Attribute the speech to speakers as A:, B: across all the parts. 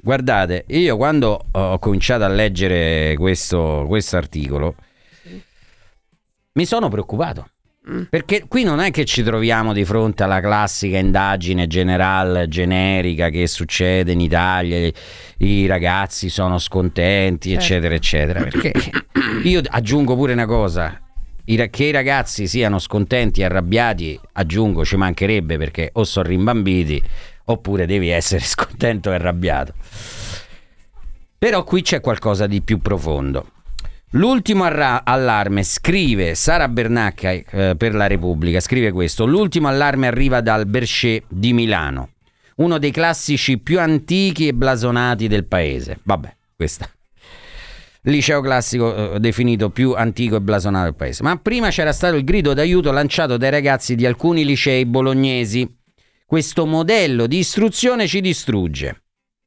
A: Guardate, io quando ho cominciato a leggere questo articolo mi sono preoccupato. Perché qui non è che ci troviamo di fronte alla classica indagine generica che succede in Italia, i ragazzi sono scontenti, eccetera, eccetera. Perché io aggiungo pure una cosa, che i ragazzi siano scontenti e arrabbiati, aggiungo, ci mancherebbe, perché o sono rimbambiti oppure devi essere scontento e arrabbiato. Però qui c'è qualcosa di più profondo. L'ultimo allarme, scrive Sara Bernacchi per La Repubblica, scrive questo: l'ultimo allarme arriva dal Bercé di Milano, uno dei classici più antichi e blasonati del paese. Vabbè, questa liceo classico definito più antico e blasonato del paese. Ma prima c'era stato il grido d'aiuto lanciato dai ragazzi di alcuni licei bolognesi. Questo modello di istruzione ci distrugge.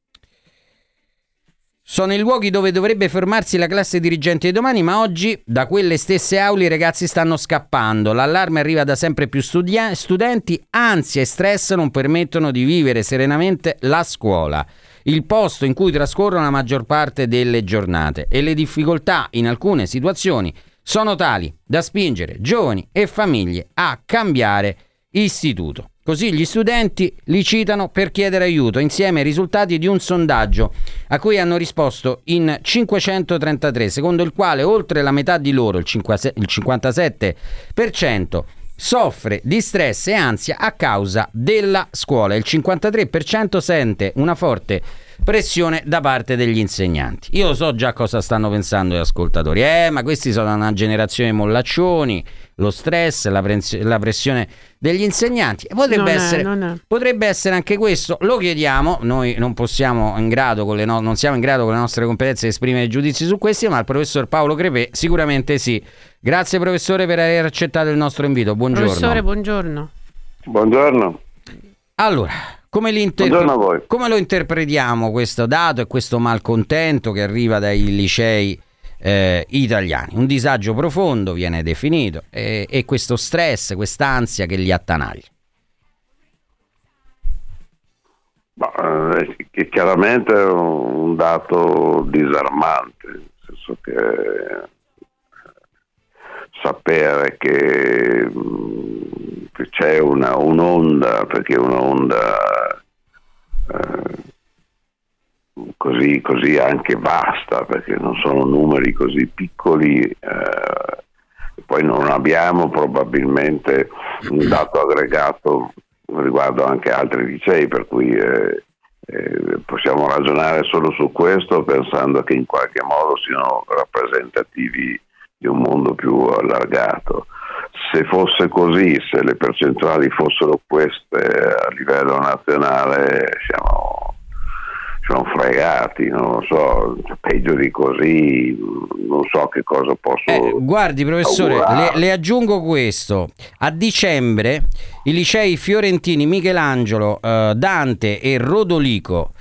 A: Sono i luoghi dove dovrebbe formarsi la classe dirigente di domani, ma oggi da quelle stesse aule i ragazzi stanno scappando. L'allarme arriva da sempre più studenti, ansia e stress non permettono di vivere serenamente la scuola, il posto in cui trascorrono la maggior parte delle giornate, e le difficoltà in alcune situazioni sono tali da spingere giovani e famiglie a cambiare istituto. Così gli studenti li citano per chiedere aiuto, insieme ai risultati di un sondaggio a cui hanno risposto in 533, secondo il quale oltre la metà di loro, il 57%, soffre di stress e ansia a causa della scuola. Il 53% sente una forte pressione da parte degli insegnanti. Io so già cosa stanno pensando gli ascoltatori. Ma questi sono una generazione mollaccioni, lo stress, la pressione degli insegnanti. E potrebbe essere anche questo. Lo chiediamo, noi non siamo in grado con le nostre competenze di esprimere giudizi su questi, ma il professor Paolo Crepè sicuramente sì. Grazie professore per aver accettato il nostro invito. Buongiorno.
B: Professore, buongiorno.
C: Buongiorno.
A: Allora, come lo interpretiamo questo dato e questo malcontento che arriva dai licei italiani? Un disagio profondo viene definito, e questo stress, quest'ansia che li attanaglia.
C: Che chiaramente è un dato disarmante, nel senso che sapere che c'è un'onda, perché un'onda così anche vasta, perché non sono numeri così piccoli, poi non abbiamo probabilmente un dato aggregato riguardo anche altri licei, per cui possiamo ragionare solo su questo pensando che in qualche modo siano rappresentativi di un mondo più allargato. Se fosse così, se le percentuali fossero queste a livello nazionale, siamo fregati, non lo so, peggio di così non so che cosa posso
A: guardi professore, le aggiungo questo: a dicembre i licei fiorentini Michelangelo, Dante e Rodolico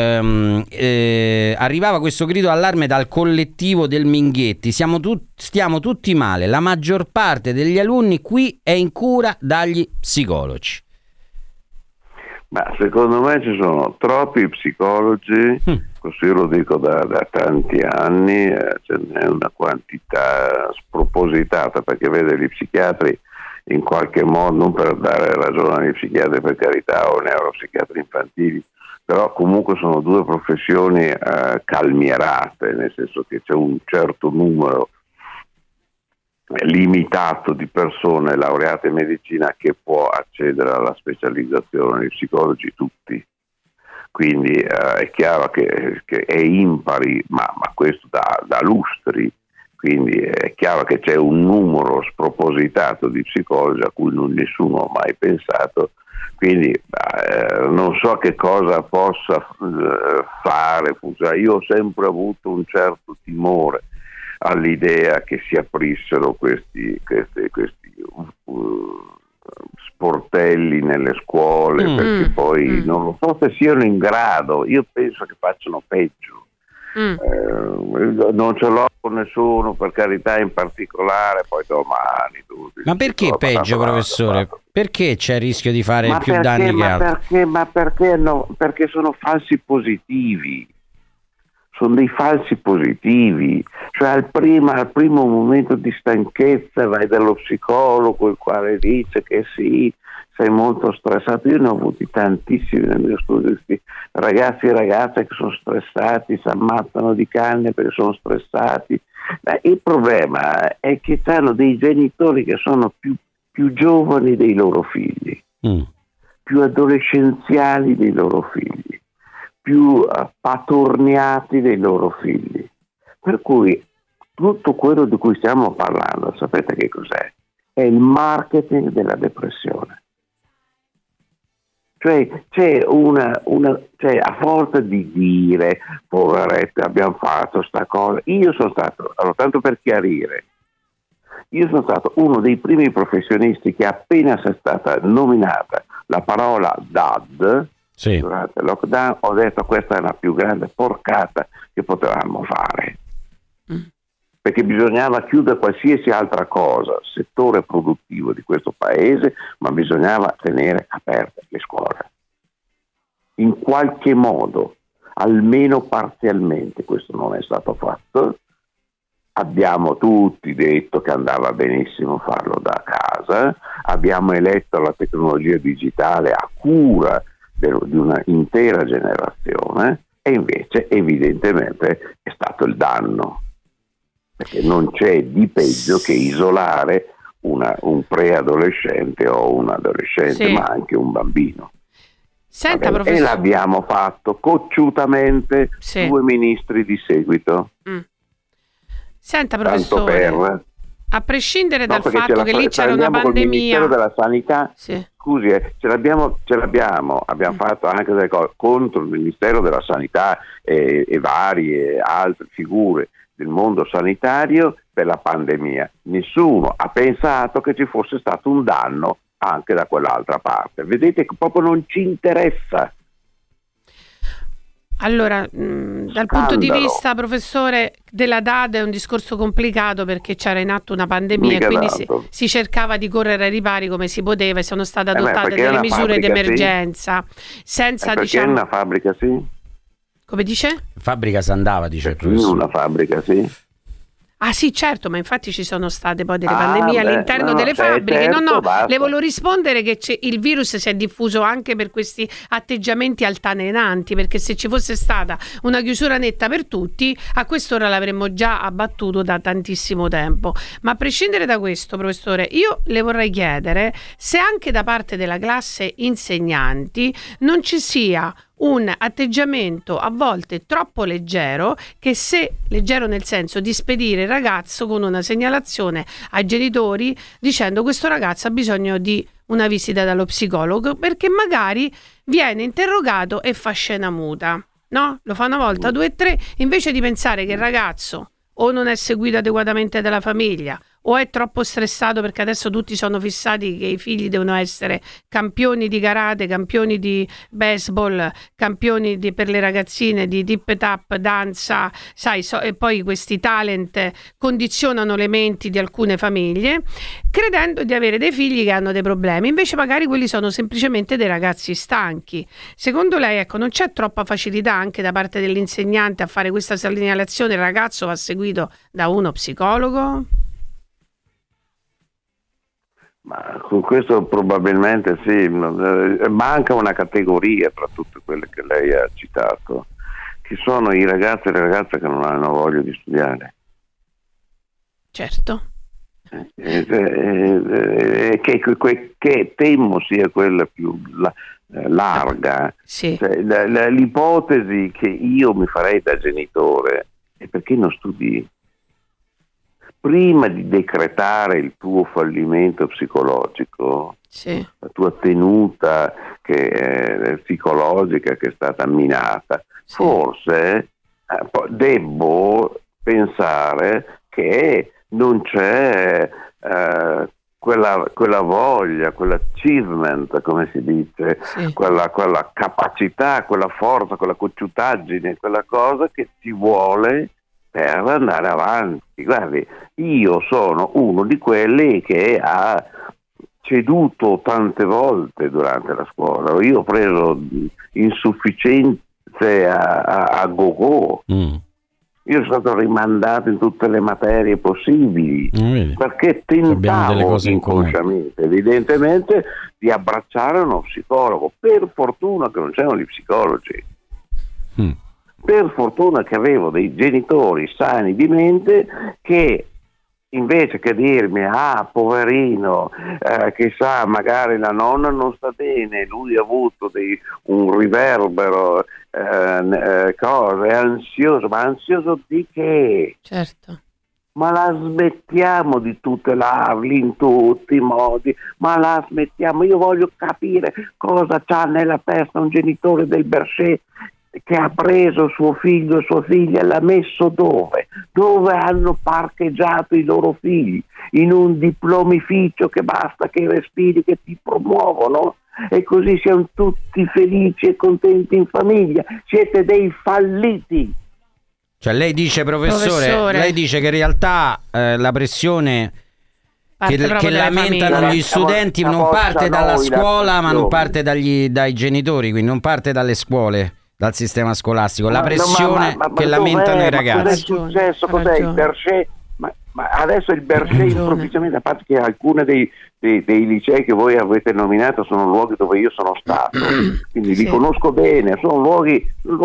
A: arrivava questo grido allarme dal collettivo del Minghetti: stiamo tutti male, la maggior parte degli alunni qui è in cura dagli psicologi.
C: Ma secondo me ci sono troppi psicologi, così lo dico da tanti anni, ce n'è una quantità spropositata, perché vede gli psichiatri in qualche modo, non per dare ragione agli psichiatri per carità o neuropsichiatri infantili, però comunque sono due professioni calmierate, nel senso che c'è un certo numero limitato di persone laureate in medicina che può accedere alla specializzazione, i psicologi tutti, quindi è chiaro che è impari, ma questo da lustri, quindi è chiaro che c'è un numero spropositato di psicologi a cui nessuno ha mai pensato, quindi non so che cosa possa fare. Io ho sempre avuto un certo timore all'idea che si aprissero questi sportelli nelle scuole, perché poi non lo so se siano in grado, io penso che facciano peggio. Non ce l'ho con nessuno, per carità, in particolare, poi domani.
A: Ma perché peggio, professore? Perché c'è il rischio di fare più
C: perché,
A: danni che altro?
C: Perché sono falsi positivi. Sono dei falsi positivi, cioè al primo momento di stanchezza vai dallo psicologo, il quale dice che sì, sei molto stressato. Io ne ho avuti tantissimi nel mio studio, ragazzi e ragazze che sono stressati, si ammazzano di canne perché sono stressati. Il problema è che hanno dei genitori che sono più giovani dei loro figli, più adolescenziali dei loro figli, più patorniati dei loro figli, per cui tutto quello di cui stiamo parlando, sapete che cos'è? È il marketing della depressione. Cioè c'è cioè, a forza di dire poveretto, abbiamo fatto sta cosa. Io sono stato, allora, tanto per chiarire, io sono stato uno dei primi professionisti che appena sia stata nominata la parola DAD,
A: sì,
C: durante il lockdown, ho detto questa è la più grande porcata che potevamo fare, perché bisognava chiudere qualsiasi altra cosa, settore produttivo di questo paese, ma bisognava tenere aperte le scuole in qualche modo, almeno parzialmente. Questo non è stato fatto. Abbiamo tutti detto che andava benissimo farlo da casa, abbiamo eletto la tecnologia digitale a cura di una intera generazione, e invece evidentemente è stato il danno, perché non c'è di peggio che isolare un preadolescente o un adolescente, sì, ma anche un bambino.
B: Senta,
C: e l'abbiamo fatto cocciutamente, sì, 2 ministri di seguito.
B: Senta, professore, a prescindere dal fatto che lì c'era una pandemia,
C: il Ministero della Sanità,
B: sì,
C: scusi, abbiamo fatto anche delle cose contro il Ministero della Sanità e varie altre figure del mondo sanitario per la pandemia. Nessuno ha pensato che ci fosse stato un danno anche da quell'altra parte. Vedete che proprio non ci interessa.
B: Allora, dal punto di vista, professore, della DAD è un discorso complicato, perché c'era in atto una pandemia e quindi si cercava di correre ai ripari come si poteva, e sono state adottate delle misure d'emergenza, senza,
C: diciamo, una fabbrica, sì.
B: Come dice?
A: Fabbrica si andava, dice il professore.
C: Una fabbrica, sì.
B: Ah sì, certo, ma infatti ci sono state poi delle pandemie all'interno delle fabbriche.
C: Certo,
B: le volevo rispondere che il virus si è diffuso anche per questi atteggiamenti altalenanti, perché se ci fosse stata una chiusura netta per tutti, a quest'ora l'avremmo già abbattuto da tantissimo tempo. Ma a prescindere da questo, professore, io le vorrei chiedere se anche da parte della classe insegnanti non ci sia un atteggiamento a volte troppo leggero, leggero nel senso di spedire il ragazzo con una segnalazione ai genitori dicendo questo ragazzo ha bisogno di una visita dallo psicologo, perché magari viene interrogato e fa scena muta, no? Lo fa una volta, 2 e 3, invece di pensare che il ragazzo o non è seguito adeguatamente dalla famiglia, o è troppo stressato perché adesso tutti sono fissati che i figli devono essere campioni di karate, campioni di baseball, campioni per le ragazzine di tip tap, danza, e poi questi talent condizionano le menti di alcune famiglie, credendo di avere dei figli che hanno dei problemi, invece magari quelli sono semplicemente dei ragazzi stanchi. Secondo lei, non c'è troppa facilità anche da parte dell'insegnante a fare questa segnalazione? Il ragazzo va seguito da uno psicologo?
C: Ma con questo probabilmente sì, manca una categoria tra tutte quelle che lei ha citato, che sono i ragazzi e le ragazze che non hanno voglia di studiare.
B: Certo.
C: Che temo sia quella più larga.
B: Sì.
C: Cioè, l'ipotesi che io mi farei da genitore è: perché non studi? Prima di decretare il tuo fallimento psicologico,
B: sì,
C: la tua tenuta psicologica che è stata minata, sì, forse devo pensare che non c'è quella voglia, quell'achievement, come si dice, sì, quella capacità, quella forza, quella cocciutaggine, quella cosa che ci vuole per andare avanti. Guardi, io sono uno di quelli che a ceduto tante volte durante la scuola, io ho preso insufficienze a go-go. Io sono stato rimandato in tutte le materie possibili perché tentavo inconsciamente, evidentemente, di abbracciare uno psicologo. Per fortuna che non c'erano gli psicologi, per fortuna che avevo dei genitori sani di mente che invece che dirmi poverino, chissà, magari la nonna non sta bene, lui ha avuto un riverbero, è ansioso, ma ansioso di che?
B: Certo.
C: Ma la smettiamo di tutelarli in tutti i modi, ma la smettiamo. Io voglio capire cosa c'ha nella testa un genitore del Bercé che ha preso suo figlio e sua figlia e l'ha messo dove hanno parcheggiato i loro figli, in un diplomificio che basta che respiri che ti promuovono e così siamo tutti felici e contenti in famiglia. Siete dei falliti.
A: Cioè lei dice, professore, lei dice che in realtà la pressione che lamentano gli studenti non parte dalla scuola, ma non parte dai genitori, quindi non parte dalle scuole, dal sistema scolastico, la pressione che lamentano i ragazzi.
C: Cosa è successo? Cos'è il Bercé? Ma adesso il Bercé improvvisamente, a parte che alcune dei licei che voi avete nominato sono luoghi dove io sono stato, quindi li conosco bene, sono luoghi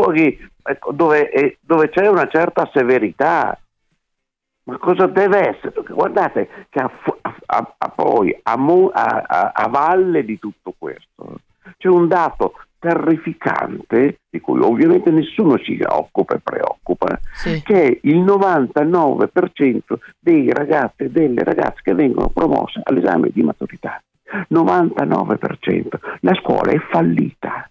C: dove c'è una certa severità. Ma cosa deve essere? Perché guardate che poi a valle di tutto questo c'è un dato terrificante di cui ovviamente nessuno si occupa e preoccupa, che il 99% dei ragazzi e delle ragazze che vengono promosse all'esame di maturità, 99%, la scuola è fallita.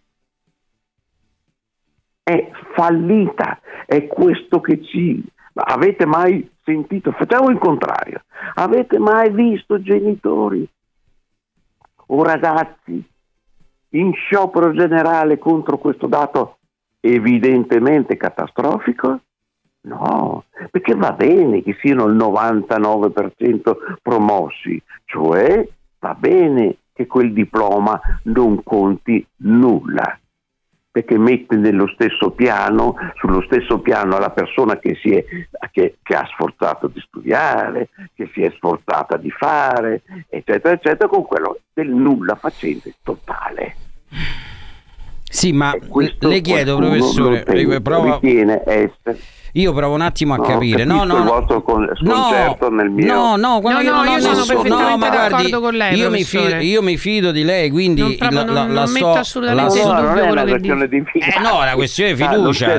C: È fallita, è questo che avete mai sentito? Facciamo il contrario. Avete mai visto genitori o ragazzi in sciopero generale contro questo dato evidentemente catastrofico? No, perché va bene che siano il 99% promossi, cioè va bene che quel diploma non conti nulla, perché mette sullo stesso piano la persona che ha sforzato di studiare, che si è sforzata di fare, eccetera, eccetera, con quello del nulla facente totale.
A: Sì, ma le chiedo, professore,
C: ritiene essere...
A: Io provo un attimo a capire.
C: No, il vostro sconcerto nel mio.
B: Io sono perfettamente d'accordo con lei.
A: Io mi fido di lei, quindi
B: non metto assolutamente in dubbio quello che dice.
A: La questione di fiducia,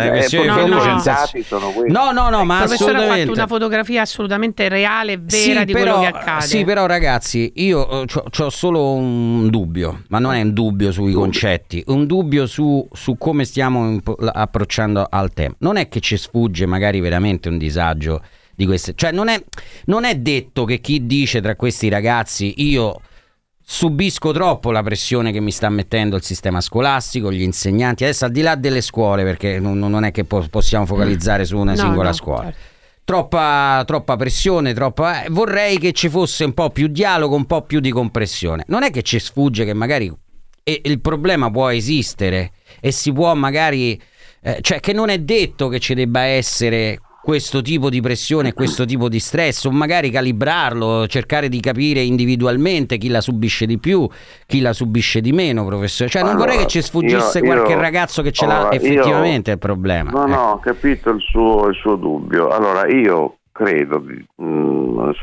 A: No, ma assolutamente.
B: Ha fatto una fotografia assolutamente reale e vera di quello che accade.
A: Sì, però ragazzi, io ho solo un dubbio, ma non è un dubbio sui concetti, un dubbio su come stiamo approcciando al tema. Non è che ci sfugge magari veramente un disagio di queste, cioè non è detto che chi dice tra questi ragazzi io subisco troppo la pressione che mi sta mettendo il sistema scolastico, gli insegnanti, adesso al di là delle scuole, perché non è che possiamo focalizzare su una singola scuola, certo. Troppa pressione, vorrei che ci fosse un po' più dialogo, un po' più di compressione. Non è che ci sfugge che magari il problema può esistere e si può magari cioè che non è detto che ci debba essere questo tipo di pressione, questo tipo di stress, o magari calibrarlo, cercare di capire individualmente chi la subisce di più, chi la subisce di meno, professore. Cioè non vorrei che ci sfuggisse qualche ragazzo che ce l'ha effettivamente il problema.
C: No, ho capito il suo dubbio. Allora io credo, non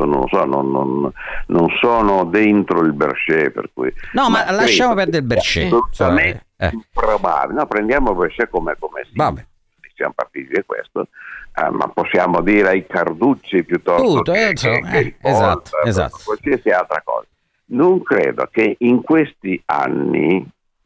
C: sono dentro il Bercé, per cui
A: ma lasciamo perdere il Bercé.
C: Assolutamente improbabile. No, prendiamo il Bercé come siamo partiti da questo, ma possiamo dire ai Carducci piuttosto che
A: esatto.
C: qualsiasi altra cosa. Non credo che in questi anni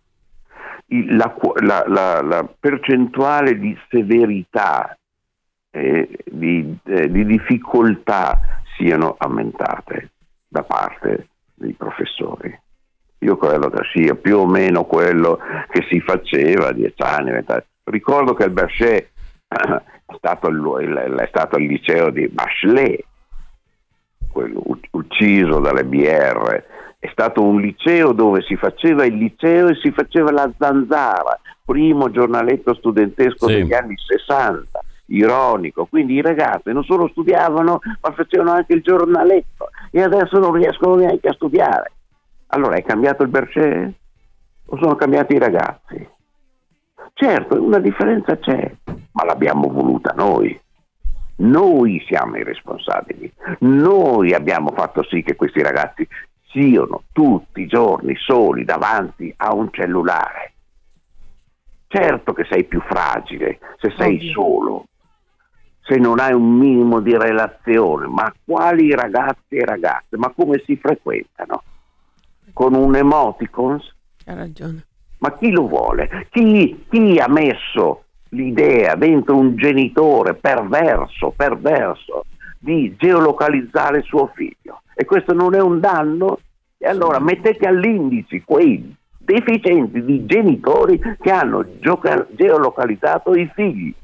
C: la percentuale di severità di difficoltà siano aumentate da parte dei professori. Io credo che sia più o meno quello che si faceva 10 anni, 20 anni. Ricordo che il Bercé è stato il liceo di Bachelet, ucciso dalle BR, è stato un liceo dove si faceva il liceo e si faceva la Zanzara, primo giornaletto studentesco degli anni 60, ironico, quindi i ragazzi non solo studiavano ma facevano anche il giornaletto, e adesso non riescono neanche a studiare. Allora è cambiato il Bercè o sono cambiati i ragazzi? Certo, una differenza c'è, ma l'abbiamo voluta noi. Noi siamo i responsabili, noi abbiamo fatto sì che questi ragazzi siano tutti i giorni soli davanti a un cellulare. Certo che sei più fragile se sei solo, se non hai un minimo di relazione, ma quali ragazzi e ragazze? Ma come si frequentano? Con un emoticons?
B: Hai ragione.
C: Ma chi lo vuole? Chi ha messo l'idea dentro un genitore perverso di geolocalizzare suo figlio? E questo non è un danno? E allora mettete all'indice quei deficienti di genitori che hanno geolocalizzato i figli.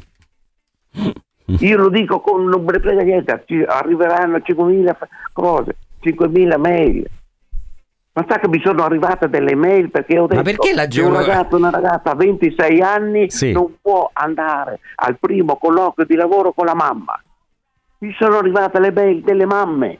C: Io lo dico con non me ne frega niente, arriveranno 5.000 cose, 5.000 mail. Ma sa che mi sono arrivate delle mail perché ho detto:
A: ma perché
C: una ragazza a 26 anni non può andare al primo colloquio di lavoro con la mamma. Mi sono arrivate le mail delle mamme.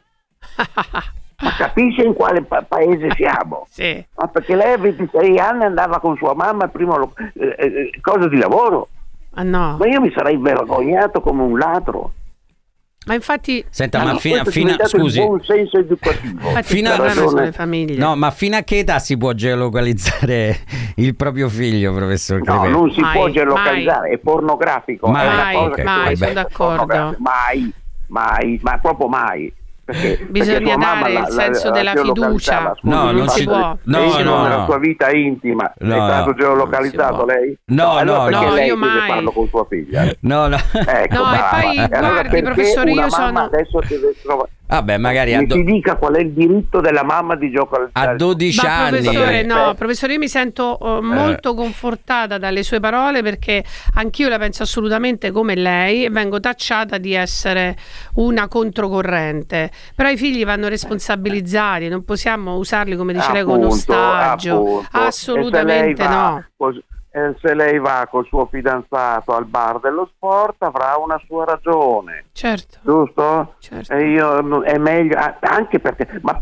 C: Ma capisce in quale paese siamo?
B: Sì.
C: Ma perché lei a 26 anni andava con sua mamma al primo cosa di lavoro?
B: Ah, no.
C: Ma io mi sarei vergognato come un ladro.
B: Ma infatti,
A: senta, ma
C: scusi, il buon senso educativo.
B: Le famiglie.
A: No, ma fino a che età si può geolocalizzare il proprio figlio, professor Crepè?
C: No, non si può geolocalizzare, è pornografico.
B: Mai, sono d'accordo.
C: Mai, ma proprio mai.
B: Bisogna dare il senso della fiducia.
A: Non
B: si può.
C: Nella sua vita intima è stato geolocalizzato lei?
A: No,
C: lei
B: io mai
C: parlo con sua figlia.
A: No.
C: Ecco,
B: e poi guardi, professore, io sono
C: adesso deve trovare.
A: Vabbè, magari
C: ti dica qual è il diritto della mamma di geolocalizzare.
A: A 12 anni.
B: Professore, io mi sento molto confortata dalle sue parole, perché anch'io la penso assolutamente come lei e vengo tacciata di essere una controcorrente. Però i figli vanno responsabilizzati, non possiamo usarli, come dice lei, con ostaggio. Assolutamente no.
C: Se lei va col suo fidanzato al bar dello sport avrà una sua ragione,
B: certo,
C: giusto?
B: Certo.
C: E è meglio, anche perché ma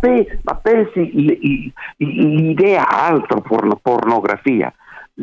C: pensi l'idea altro pornografia,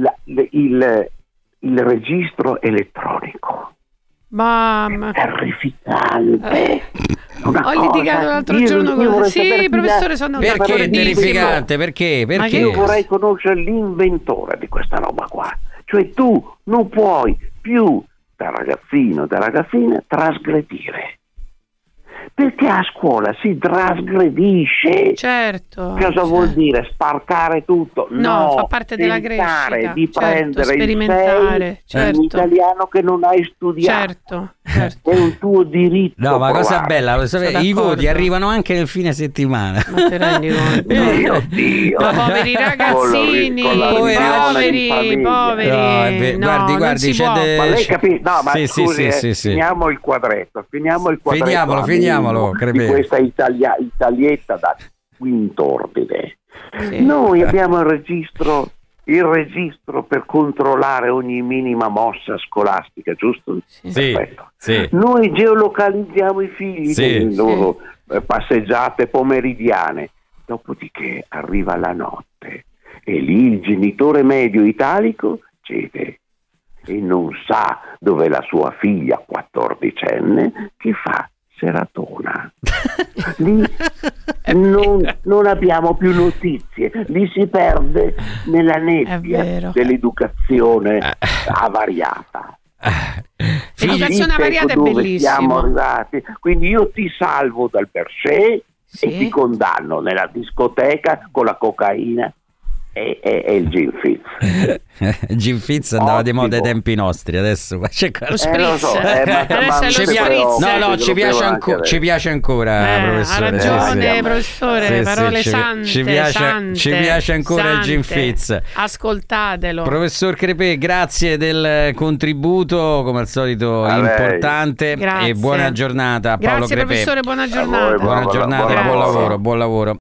C: il registro elettronico,
B: mamma,
C: terrificante.
B: Ho litigato l'altro giorno con sì, professore, sono
A: perché è terrificante? Perché?
C: Io vorrei conoscere l'inventore di questa roba qua. Cioè tu non puoi più, da ragazzino, da ragazzina, trasgredire. Perché a scuola si trasgredisce.
B: Certo.
C: Cosa vuol dire? Sparcare tutto?
B: No, fa parte della crescita.
C: Di prendere
B: sperimentare,
C: in italiano che non hai studiato.
B: Certo.
C: È un tuo diritto.
A: No, ma cosa bella, i voti arrivano anche nel fine settimana.
B: Ma te rendi conto?
C: Dio.
B: Ma poveri ragazzini, poveri.
A: Guardi, c'è
C: ma lei capisce? No, ma scusi,
A: sì.
C: finiamo il quadretto.
A: Finiamolo,
C: di questa italietta da quinto ordine.
B: Sì.
C: Noi abbiamo il registro per controllare ogni minima mossa scolastica, giusto?
B: Sì.
C: Perfetto.
A: Sì.
C: Noi geolocalizziamo i figli nelle loro passeggiate pomeridiane, dopodiché arriva la notte e lì il genitore medio italico cede e non sa dove la sua figlia 14enne che fa seratona. Lì non abbiamo più notizie, lì si perde nella nebbia dell'educazione avariata.
B: L'educazione avariata è bellissima.
C: Siamo arrivati. Quindi io ti salvo dal Bercè e ti condanno nella discoteca con la cocaina è il Gin Fizz.
A: Gin Fizz andava di moda ai tempi nostri, adesso qua c'è
B: Lo spritz.
C: Lo so,
B: Adesso è lo spritz.
A: ci piace ancora, professore.
B: Ha ragione,
C: sì.
B: professore,
A: Sì,
B: parole
A: sì,
B: sante,
A: ci piace ancora il Gin
B: sante.
A: Fizz.
B: Ascoltatelo.
A: Professor Crepè, grazie del contributo, come al solito
C: A lei.
A: importante.
B: Grazie.
A: E buona giornata a Paolo
B: Grazie
A: Crepè.
B: professore, buona
C: A voi,
B: giornata.
A: Buona giornata e buon
B: Grazie.
A: lavoro.